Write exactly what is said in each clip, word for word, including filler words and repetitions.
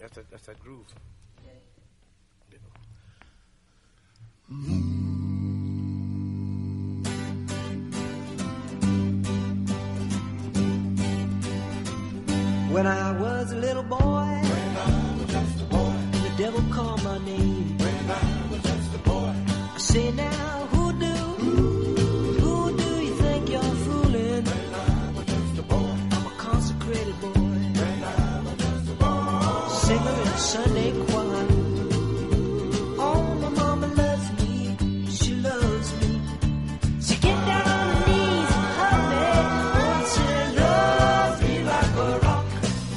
That's that. That's that groove. When I was a little boy, when I was just a boy, the devil called my name. When I was just a boy, I say now, who do, who, who do you think you're fooling? When I was just a boy, I'm a consecrated boy. When I was just a boy, singer in Sunday choir. Oh, my mama loves me, she loves me. She get down on her knees and hug me. Oh, she loves me like a rock.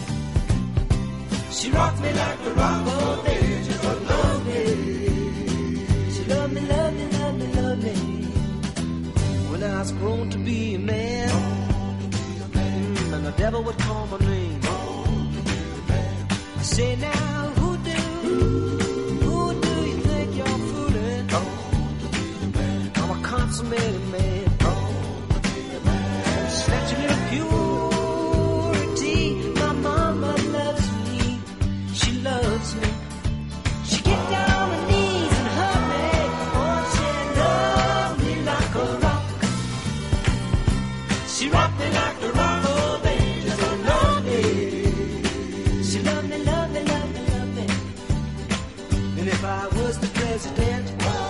She rocked me like a rock, oh baby, she love me. She love me, love me, love me, love me. When I was grown to be a man, mm, and the devil would call my name. I say now, who do, who do you think you're fooling? I'm a consummated man. Snatching your purity, my mama loves me. She loves me. She get down on her knees and hug me. Oh, she loves me like a rock. She rocked me like a rock. Oh, baby, she love me. She love me, love me, love me, love me. And if I was the president,